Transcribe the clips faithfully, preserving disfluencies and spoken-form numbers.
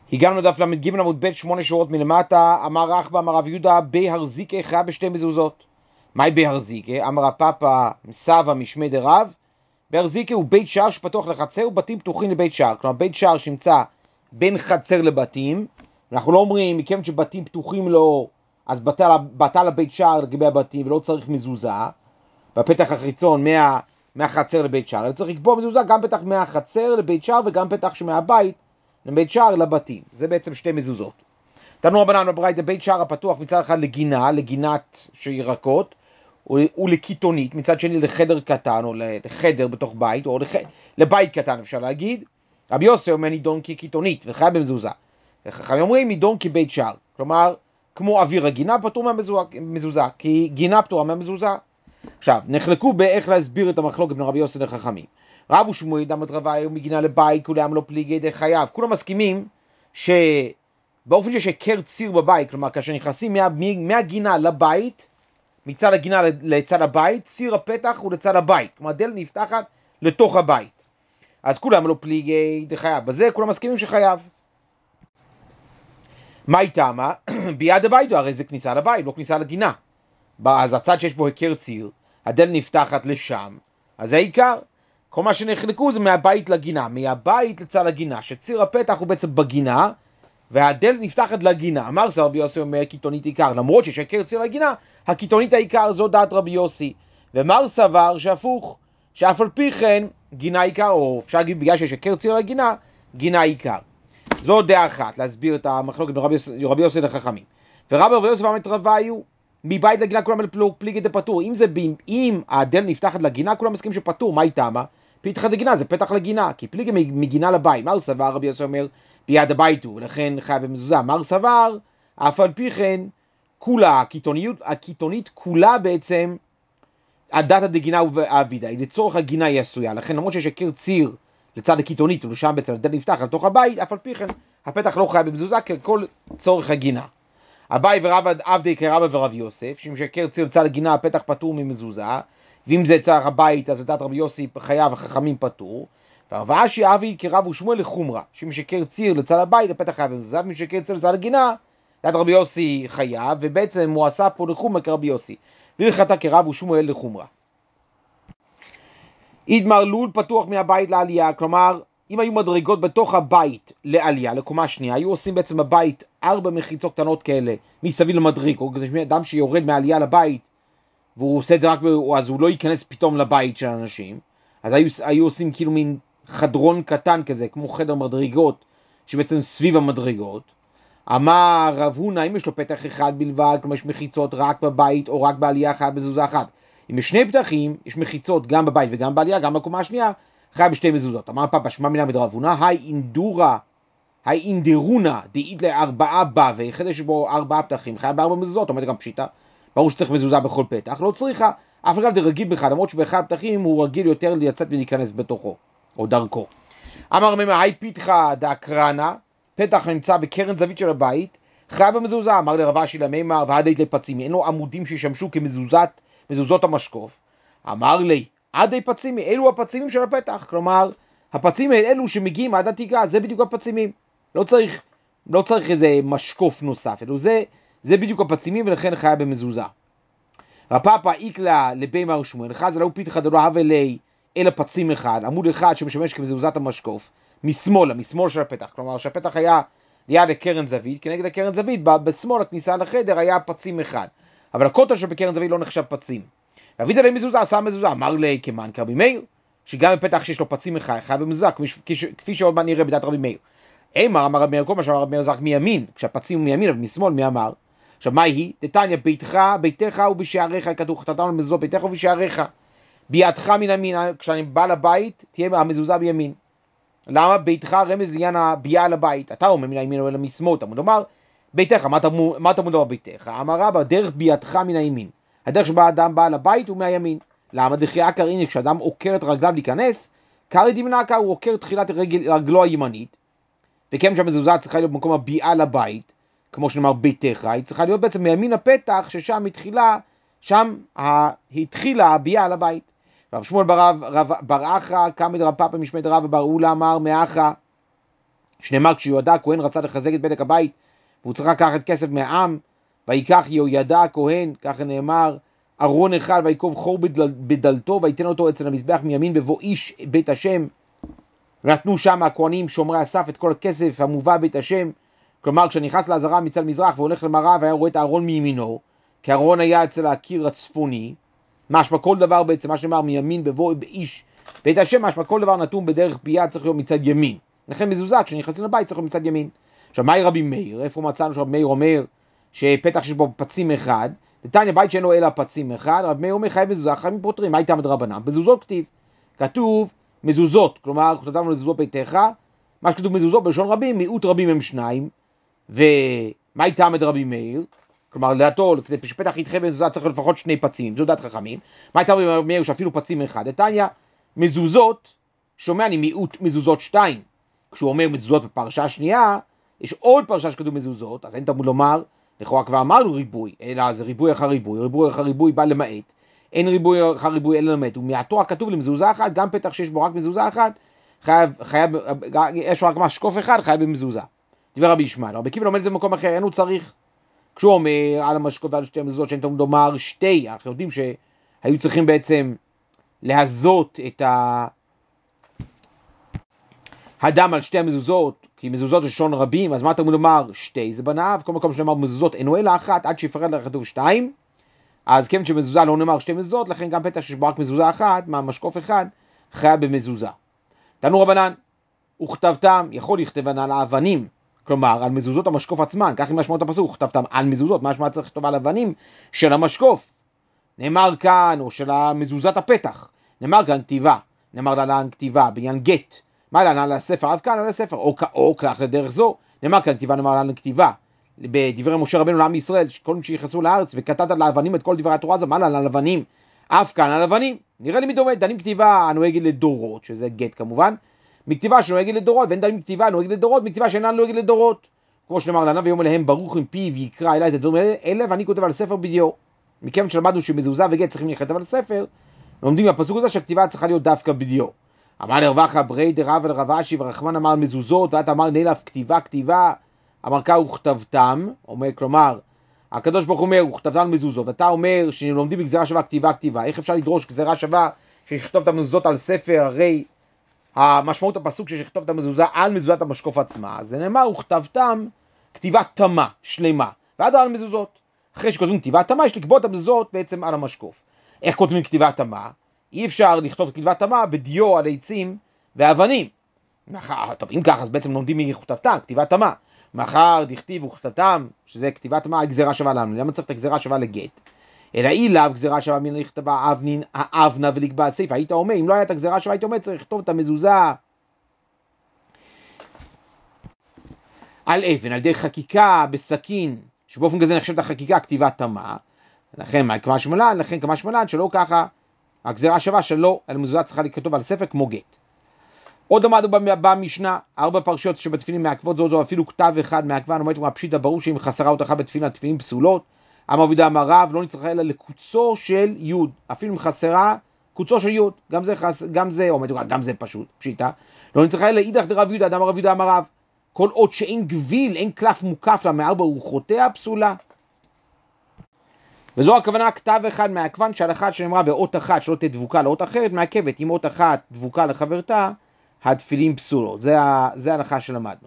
הגענו לדף למד ג' עמוד ב' שמונה שורות מלמטה. אמר רחבא אמר רב יהודה בהרזיקה חייב בשתי מזוזות. מהי בהרזיקה? אמר הפאפא סבא משמי דרב. בהרזיקה הוא בית שער שפתוח לחצר ובתים פתוחים לבית שער. כלומר בית שער שנמצא בין חצר לבתים. אנחנו לא אומרים מכיוון שבתים פתוחים לו אז בטל, בטל הבית שער לגבי הבתים ולא צריך מזוזה בפתח החיצון מה, מהחצר לבית שער, אלא צריך לקבוע מזוזה גם פתח מהחצר לבית שער וגם פתח שמהבית לבית שער לבתים. זה בעצם שתי מזוזות. תנו רבנן בברייתא בית שער הפתוח מצד אחד לגינה, לגינת של ירקות, ולקיתונית, מצד שני לחדר קטן או לחדר בתוך בית, או לח... לבית קטן אפשר להגיד. רבי יוסי אומר נידון כקיתונית וחייב במזוזה. וחכמים אומרים נידון כבית שער, כלומר כמו אוויר הגינה פטור מהמזוזה, כי גינה פטורה מהמזוזה. עכשיו, נחלקו באיך להסביר את המחלוקת בין רבי יוסי לחכמים. רב ושמואל דמת רבי מגינה לבית כולם לא פליגי די חייב. כולם מסכימים שבאופן שיש היכר ציר בבית, כלומר כאשר נכנסים מה, מהגינה לבית, מצד הגינה לצד הבית, ציר הפתח הוא לצד הבית, כלומר דלת נפתחת לתוך הבית. אז כולם לא פליגי די חייב. בזה כולם מסכימים שחייב. מה איתה מה? ביד הבית, הרי זה כניסה לבית, לא כניסה לגינה. אז הצד שיש בו היכר ציר, הדלת נפתחת לשם, אז זה העיקר. כל מה שנחלקו זה מהבית לגינה, מהבית לצד הגינה, שציר הפתח הוא בעצם בגינה, והדלת נפתחת לגינה. אמר רבי יוסי אומר קיתונית עיקר, למרות שיש היכר ציר לגינה, הקיתונית העיקר זו דעת רבי יוסי. ומר סבר שהפוך, שאף על פי כן גינה עיקר, או אפשר להגיד בגלל שיש היכר ציר לגינה, גינה עיקר. זו דעה אחת, להסביר את המחלוקת בין רבי יוסי לחכמים. ורבי רבי יוסי ואמת רביו, מבית לגינה כולם פליגי דפטור. אם זה אם הדלת נפתחת לגינה, כולם מסכימים שפטור. מה איתה מה? פתח לגינה זה פתח לגינה, כי פליגי מגינה לבית. מר סבר, רבי יוסי אומר, ביד הבית הוא, ולכן חייב במזוזה. מר סבר, אף על פי כן, כולה, הקיתוניות, הקיתונית כולה בעצם, הדת הדגינה והאבידה, היא לצורך הגינה היא עשויה. לכן למרות שיש היכר ציר לצד הקיתונית, ולשם בעצם הדלת נפתח לתוך הבית, אף על פי כן, הפתח לא חייב במזוזה ככל צורך הגינה. אביי ורב עבדי כרבא ורב יוסף, שאם שהיכר ציר לצד הגינה, הפתח פטור ממזוזה, ואם זה צד הבית, אז לדעת רבי יוסי חייב, החכמים פטור. ורב אשי אבי כרב ושמואל לחומרה, שאם שהיכר ציר לצד הבית, הפתח חייב במזוזה, ואם שהיכר ציר לצד הגינה, לדעת רבי יוסי חייב, ובעצם הוא עשה פה לחומרה כרבי יוסי, והלכתה כרב ושמואל לחומרה. אידמר לול פתוח מהבית לעלייה, כלומר, אם היו מדרגות בתוך הבית לעלייה, לקומה שנייה, היו עושים בעצם בבית ארבע מחיצות קטנות כאלה, מסביב למדריג, או אדם שיורד מעלייה לבית, והוא עושה את זה רק, אז הוא לא ייכנס פתאום לבית של אנשים, אז היו, היו עושים כאילו מין חדרון קטן כזה, כמו חדר מדרגות, שבעצם סביב המדרגות. אמר רב הונא, אם יש לו פתח אחד בלבד, כלומר יש מחיצות רק בבית, או רק בעלייה אחת מזוזה אחת. אם יש שני פתחים, יש מחיצות גם בבית וגם בעלייה, גם בקומה השנייה, חייב בשתי מזוזות. אמר פאפא שמע מילה מדרב הונא, היי אינדורה, היי אינדרונה, דאית לארבעה בה, ויחדש בו ארבעה פתחים, חייב בארבע מזוזות, אומרת גם פשיטה, ברור שצריך מזוזה בכל פתח, לא צריכה, אף אגב זה רגיל בכלל, למרות שבאחד הפתחים הוא רגיל יותר לצאת ולהיכנס בתוכו, או דרכו. אמר ממה, היי פיתחה דאקרנה, פתח נמצא בקרן זווית של הבית, חייב במזוזה. אמר לרב אשי למימר, ועדית לפצימי, אין לו עמודים שישמשו כמזוזת, מזוזות המשקוף. אמר לי, עדי פצימי, אלו הפצימים של הפתח, כלומר, הפצימים אלו שמגיעים עד התקרה, זה בדיוק הפצימים. לא צריך, לא צריך איזה משקוף נוסף, אלו זה, זה בדיוק הפצימים, ולכן חייב במזוזה. רפאפא איקלה לבימר שמואל, חז עלו פיתחה דלא הווה לי, אלא פצים אחד, עמוד אחד שמשמש כמזוזת המשקוף, משמאלה, משמאל של הפתח, כלומר שהפתח היה ליד הקרן זווית, כנגד הקרן זווית, בשמאל הכניסה לחדר היה פצים אחד, אבל הקוטר שבקרן זווית לא נחשב פצים. ואביד עלי מזוזה, עשה מזוזה, אמר לי כמן כרבי מאיר, שגם בפתח שיש לו פצים אחד, חייב במזוזה, כפי שעוד מה נראה בדעת רבי מאיר. אמר, אמר רבי מאיר, כל מה שאמר רבי מאיר זה רק מימין, כשהפצים הוא מימין, אבל משמאל, מי אמר? עכשיו, מה היא? דתניא, ביתך, ביתך ובשעריך, כתוב, חטאתם למזוזות, ביתך ובשעריך. בידך מן המין, כשאני בא לבית, תהיה המזוזה בימין. למה? ביתך רמז לעניין הביאה לבית. אתה אומר מן הימין או משמאל, תמוד אומר, ביתך, מה תמוד אומר ביתך? אמר רבא, דרך בידך מן הימין. הדרך שבה האדם בא לבית הוא מהימין. למה? דחי עקר, הנה, כשאדם עוקר את רגליו להיכנס, קרעי דמנה עקר, הוא עוקר תחילת רגל, רגלו הימנית, וכן שהמזוזה צריכה להיות במקום הביאה לבית, כמו שנאמר ביתך, היא צריכה להיות בעצם מימין הפתח, ששם התחילה, שם התחילה הביאה לבית. רב שמואל ברב בר אחא, קמא דרב פאפא משמי דרבא בר אולה אמר מאחא, שנאמר כשיהודה הכהן רצה לחזק את בדק הבית, והוא צריך לקחת כסף מהעם, ויקח יהוידע הכהן, ככה נאמר, ארון אחד ויקוב חור בדל, בדלתו, ויתן אותו אצל המזבח מימין בבוא איש בית השם. ונתנו שם הכהנים שומרי הסף את כל הכסף המובא בית השם. כלומר, כשנכנס לעזרה מצד מזרח והולך למערב, היה רואה את הארון מימינו, כי הארון היה אצל הקיר הצפוני. משמע כל דבר בעצם, מה שנאמר מימין בבוא איש בית השם, משמע כל דבר נתון בדרך ביד צריך להיות מצד ימין. לכן מזוזה, כשנכנסים לבית צריך להיות מצד ימין. עכשיו, מהי רבי מאיר? איפה מצאנו שרבי מאיר אומר שפתח שיש בו פצים אחד, דתניא בית שאין לו אלא פצים אחד, רבי מאיר אומר חייב מזוזה, חייבים פותרים, מה איתם דרבנן? מזוזות כתיב, כתוב מזוזות, כלומר, כתבנו מזוזות ביתך, מה שכתוב מזוזות בלשון רבים, מיעוט רבים הם שניים, ומה איתם את רבי מאיר? כלומר, לדעתו, כדי שפתח יתחה במזוזה צריך לפחות שני פצים, זו דעת חכמים. מה איתם רבי מאיר שאפילו פצים אחד? דתניא, מזוזות, שומע אני מיעוט מזוזות שתיים. כשהוא אומר מזוזות בפרשה השנייה, יש עוד פרשה שכתוב מזוזות, אז אין תמוד לומר, לכאורה כבר אמרנו ריבוי, אלא זה ריבוי אחר ריבוי, ריבוי אחר ריבוי בא למעט, אין ריבוי אחר ריבוי אלא למעט, ומעטו הכתוב למזוזה אחת, גם פתח שיש בו רק מזוזה אחת, חייב, חייב, יש רק משקוף אחד, חייב במזוזה. דבר רבי ישמעאל, רבי עקיבא לומד את זה במקום אחר, אין הוא צריך, כשהוא אומר על המשקוף ועל שתי המזוזות, שאין תמוד לומר שתי, אנחנו יודעים שהיו צריכים בעצם להזות את ה... הדם על שתי המזוזות, כי מזוזות זה שון רבים, אז מה תלמוד לומר? שתי זה בנאב, כל מקום שנאמר מזוזות אינו אלא אחת, עד שיפרד לך כתוב שתיים, אז כיוון שמזוזה לא נאמר שתי מזוזות, לכן גם פתח שיש בו רק מזוזה אחת, מהמשקוף אחד, חייב במזוזה. תנו רבנן, וכתבתם, יכול לכתבן על האבנים, כלומר על מזוזות המשקוף עצמן, כך עם משמעות הפסוק, וכתבתם על מזוזות, מה שמה צריך לכתוב על אבנים של המשקוף, נאמר כאן, או של מזוזת הפתח, נאמר כאן כתיבה, נאמר להלן כתיבה, בעניין גט, מה להלן על הספר, אף כאן על הספר, או, או כך לדרך זו, נאמר כאן כתיבה, נאמר להלן כתיבה, בדברי משה רבנו לעם ישראל, כל מי שיחסו לארץ, וכתבת לאבנים את כל דברי התורה הזו, מה להלן על אבנים, אף כאן על אבנים, נראה לי מדומה, דנים כתיבה הנוהגת לדורות, שזה גט כמובן, מכתיבה שנוהגת לדורות, ואין דנים כתיבה הנוהגת לדורות, מכתיבה שאינן נוהגת לדורות, כמו שנאמר לנה ויאמר להם ברוך עם פיו יקרא אליי את הדברים האלה, ואני כותב על ספר בדיו. מכיוון שלמדנו שמזוזה וגט צריכים להיכתב על ספר, לומדים מהפסוק הזה שהכתיבה צריכה להיות דווקא בדיו. אמר לרבחה ברי דרב אל רב אשי ורחמן אמר מזוזות, ואת אמר נלף כתיבה כתיבה, אמר כה וכתבתם, אומר כלומר, הקדוש ברוך אומר וכתבתם מזוזות, אתה אומר שלומדים בגזרה שווה כתיבה כתיבה, איך אפשר לדרוש גזרה שווה שיכתוב את המזוזות על ספר, הרי המשמעות הפסוק שיכתוב את המזוזה על מזוזת המשקוף עצמה, אז זה נאמר וכתבתם כתיבה תמה, שלמה, ועד על מזוזות. אחרי שכותבים כתיבה תמה, יש לקבוע את המזוזות בעצם על המשקוף. איך כותבים כתיבה תמה? אי אפשר לכתוב כתיבה תמה בדיו על עצים ואבנים. טוב, אם כך, אז בעצם לומדים מכתבתם, כתיבה תמה. מאחר דכתיב וכתבתם, שזה כתיבה תמה, גזירה שווה לנו. למה צריך את הגזירה שווה לגט? אלא אי לאו גזירה שווה מן לכתבה אבנין, האבנה ולקבע הסעיף. היית אומר, אם לא היה את הגזירה שווה, היית אומר, צריך לכתוב את המזוזה על אבן, על ידי חקיקה בסכין, שבאופן כזה נחשבת החקיקה כתיבה תמה. לכן כמה שמלן, לכן כמה שמלן, שלא ככה, הגזירה שווה שלא, על מזוזה צריכה לכתוב על ספר כמו גט. עוד עמדו במשנה, ארבע פרשיות שבתפילין מעכבות זו זו, אפילו כתב אחד מעכבה, אומרת מה פשיטא ברור שאם חסרה אותך בתפילין, התפילין פסולות. אמר רבי יהודה אמר רב, לא נצטרך אלא לקוצו של יוד, אפילו אם חסרה קוצו של יוד, גם זה, חס, גם זה, אומרת, גם זה פשוט, פשיטא. לא נצטרך אלא אידך דרב יהודה, אמר רבי יהודה אמר רב, כל עוד שאין גביל, אין קלף מוקף לה מארבע רוחותיה פסולה. וזו הכוונה כתב אחד מעכבן, שעל אחד שנאמרה באות אחת שלא תדבוקה לאות אחרת, מעכבת, אם אות אחת דבוקה לחברתה, התפילין פסולות. זה, זה ההלכה שלמדנו.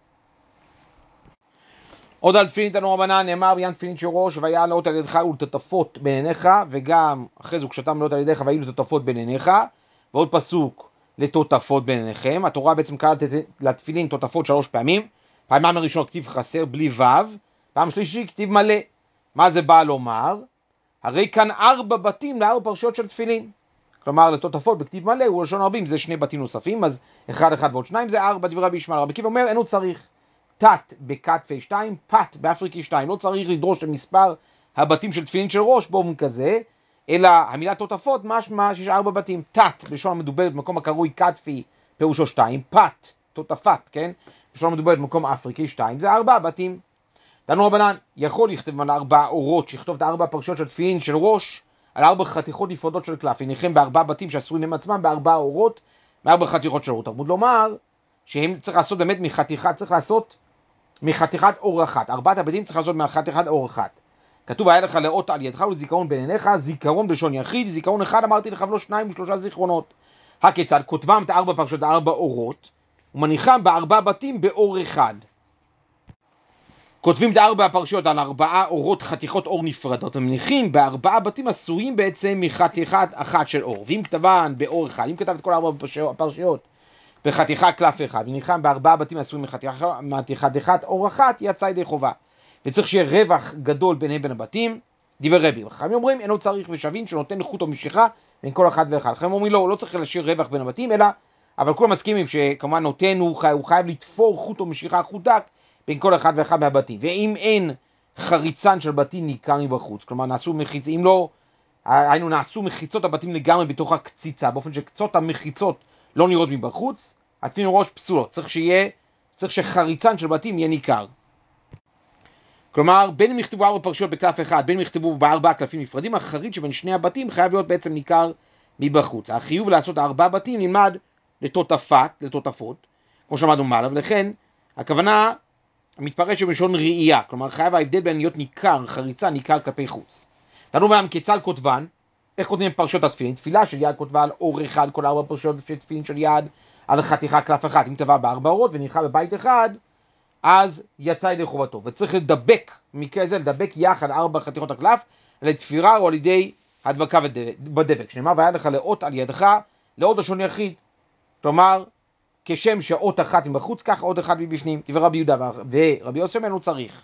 עוד על תפילין תנו רבנן, נאמר בעניין תפילין של ראש, והיה לאות על ידך ולטטפות בין עיניך, וגם אחרי זו כשאתם לאות על ידיך והיו לטטפות בין עיניך, ועוד פסוק לטוטפות בין עיניכם. התורה בעצם קראת לתפילין טוטפות שלוש פעמים, פעם הראשונה כתיב חסר בלי וו, פעם שלישי כתיב מלא. מה זה בא לומר? הרי כאן ארבע בתים לארבע פרשיות של תפילין. כלומר, לטוטפות בכתיב מלא הוא לשון רבים, זה שני בתים נוספים, אז אחד אחד ועוד שניים זה ארבע, דברי רבי ישמעאל. רבי עקיבא אומר, אין הוא צריך תת בכתפי שתיים, פת באפריקי שתיים, לא צריך לדרוש למספר הבתים של תפילין של ראש באופן כזה, אלא המילה טוטפות משמע שיש ארבע בתים, תת בלשון המדוברת במקום הקרוי כתפי פירושו שתיים, פת, טוטפת, כן? בלשון המדוברת במקום אפריקי שתיים, זה ארבע בתים. תנו רבנן, יכול לכתוב על ארבע אורות, שיכתוב את ארבע פרשיות של תפילין של ראש, על ארבע חתיכות נפרדות של קלף, הניחם בארבע בתים שעשויים הם עצמם בארבע אורות, מארבע חתיכות של אורות. תלמוד לומר, שהם צריך לעשות באמת מחתיכת, צריך לעשות מחתיכת אור אחת. ארבעת הבתים צריך לעשות מחתיכת אור אחת. כתוב, היה לך לאות על ידך ולזיכרון בין עיניך, זיכרון בלשון יחיד, זיכרון אחד אמרתי לך ולא שניים ושלושה זיכרונות. הכיצד? כותבם את ארבע פרשות, ארבע אורות, ומניחם בארבע בתים באור אחד. כותבים את ארבע הפרשיות על ארבעה אורות, חתיכות אור נפרדות, ומניחים בארבעה בתים עשויים בעצם מחתיכת אחת של אור. ואם כתבן באור אחד, אם כתב את כל ארבע הפרשיות בחתיכה קלף אחד, וניחם בארבעה בתים עשויים מחתיכת אור אחת, יצא ידי חובה. וצריך שיהיה רווח גדול ביניהם בין הבתים. דיבר רבי, חכמים אומרים אינו צריך ושווין שנותן חוט או משיכה בין כל אחד ואחד. חכמים אומרים לא, לא צריך להשאיר רווח בין הבתים, אלא, אבל כולם מסכימים שכמובן נותן הוא חייב, הוא חייב לתפור חוט או משיכה חוט דק בין כל אחד ואחד מהבתים. ואם אין חריצן של בתים ניכר מבחוץ, כלומר נעשו מחיצות, אם לא, היינו נעשו מחיצות הבתים לגמרי בתוך הקציצה, באופן שקצות המחיצות לא נראות מבחוץ, התפילין ראש פסולות. צריך שיהיה, צריך שחריצן של בתים יהיה ניכר. כלומר, בין אם יכתבו ארבע פרשיות בקלף אחד, בין אם יכתבו בארבעה קלפים נפרדים, החריץ שבין שני הבתים חייב להיות בעצם ניכר מבחוץ. החיוב לעשות ארבעה בתים נלמד לתותפת, לתותפות, כמו שאמרנו מעלה, ולכן הכוונה מתפרש בלשון ראייה, כלומר חייב ההבדל בין להיות ניכר, חריצה, ניכר כלפי חוץ. תנו בהם כיצד כותבן, איך כותבים פרשות התפילין? תפילה של יד כותבה על אור אחד, כל ארבע פרשות תפילין של יד על חתיכה קלף אחד. אם כתבה בארבע אורות ונלכה בבית אחד, אז יצא ידי חובתו, וצריך לדבק, מקרה זה לדבק יחד ארבע חתיכות הקלף, על ידי תפירה או על ידי הדבקה בדבק. שנאמר, והיה לך לאות על ידך, לאות לשון יחיד. כלומר, כשם שאות אחת מבחוץ, כך אות אחד מבפנים. דבר רבי יהודה ורבי יוסי ממנו צריך.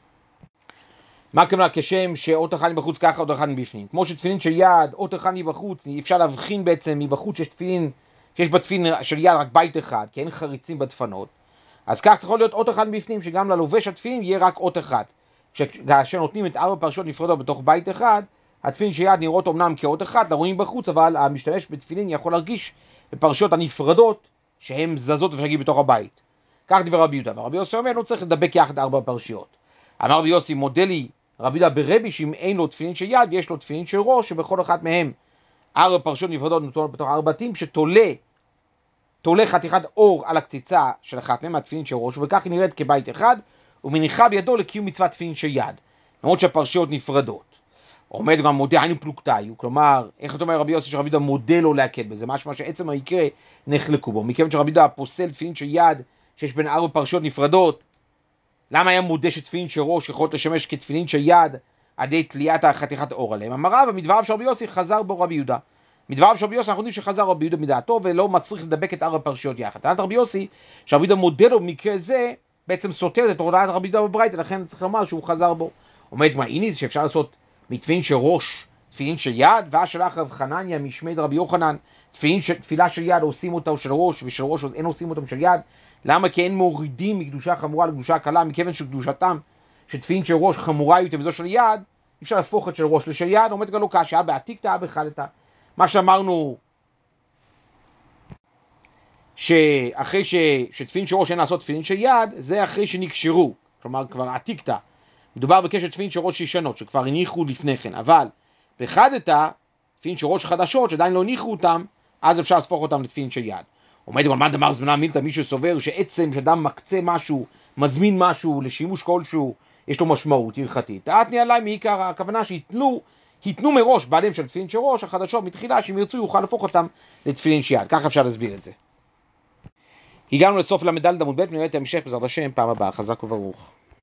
מה כלומר, כשם שאות אחת מבחוץ, כך אות אחד מבפנים. כמו שתפילין של יד, אות אחד מבחוץ, אפשר להבחין בעצם מבחוץ שיש תפילין, שיש בתפילין של יד רק בית אחד, כי אין חריצים בדפנות. אז כך צריך להיות אות אחד מבפנים, שגם ללובש התפילין יהיה רק אות אחד. כאשר נותנים את ארבע פרשות נפרדות בתוך בית אחד, התפילין של יד נראות אמנם כאות אחד, לרואים בחוץ, אבל המשתמש בתפילין יכול להרגיש בפרשות הנפרדות, שהן זזות ושגיעים בתוך הבית. כך דבר רבי יהודה. ורבי יוסי אומר, לא צריך לדבק יחד ארבע פרשיות. אמר רבי יוסי, מודלי רבי יהודה ברבי, שאם אין לו תפילין של יד, ויש לו תפילין של ראש, שבכל אחת מהם ארבע פרשיות נפרדות נותנות בתוך ארבע בתים, שתולה תולה חתיכת אור על הקציצה של אחת מהם, התפילין של ראש, וכך היא נראית כבית אחד, ומניחה בידו לקיום מצוות תפילין של יד, למרות שהפרשיות נפרדות. עומד גם מודה, היינו פלוגתאי, כלומר, איך אתה אומר רבי יוסי שרבי יהודה מודה לו להקל בזה, משמע שעצם המקרה נחלקו בו, מכיוון שרבי יהודה פוסל תפילין של יד, שיש בין ארבע פרשיות נפרדות, למה היה מודה שתפילין של ראש יכול לשמש כתפילין של יד, עד תליית החתיכת אור עליהם? אמר רבא, מדבריו של רבי יוסי חזר בו רבי יהודה. מדבריו של רבי יוסי אנחנו יודעים שחזר רבי יהודה מדעתו, ולא מצריך לדבק את ארבע פרשיות יחד. טענת רבי יוסי, שרבי יהודה מודה לו במקרה זה, בעצם סותר את הוראת רבי יהודה בברייתא, לכן צריך לומר שהוא חזר בו. עומד מה, הנה זה שאפשר לעשות מתפילין של ראש, תפילין של יד, והשלח רב חנניה משמד רבי יוחנן, תפילין של, תפילה של יד עושים אותה של ראש, ושל ראש אין עושים אותם של יד. למה? כי אין מורידים מקדושה חמורה לקדושה קלה, מכיוון שקדושתם שתפילין של ראש חמורה יותר מזו של יד, אפשר להפוך את של ראש לשל יד. עומד גם לא קשה, בעתיקתא בחלתא. מה שאמרנו, שאחרי ש... שתפילין של ראש אין לעשות תפילין של יד, זה אחרי שנקשרו, כלומר כבר עתיקתא. מדובר בקשר תפילין של ראש ישנות, שכבר הניחו לפני כן, אבל בחדתא, תפילין של ראש חדשות, שעדיין לא הניחו אותם, אז אפשר לספוך אותם לתפילין של יד. עומד אבל מה דמר זמנה מילתא, מישהו סובר שעצם שאדם מקצה משהו, מזמין משהו לשימוש כלשהו, יש לו משמעות הלכתית. תעתני עליי מעיקר, הכוונה שיתנו, יתנו מראש בעליהם של תפילין של ראש, החדשות מתחילה, שאם ירצו יוכל להפוך אותם לתפילין של יד. ככה אפשר להסביר את זה. הגענו לסוף למדלת עמוד ב', נראה את המשך בעזרת השם פעם הבאה. חזק וברוך.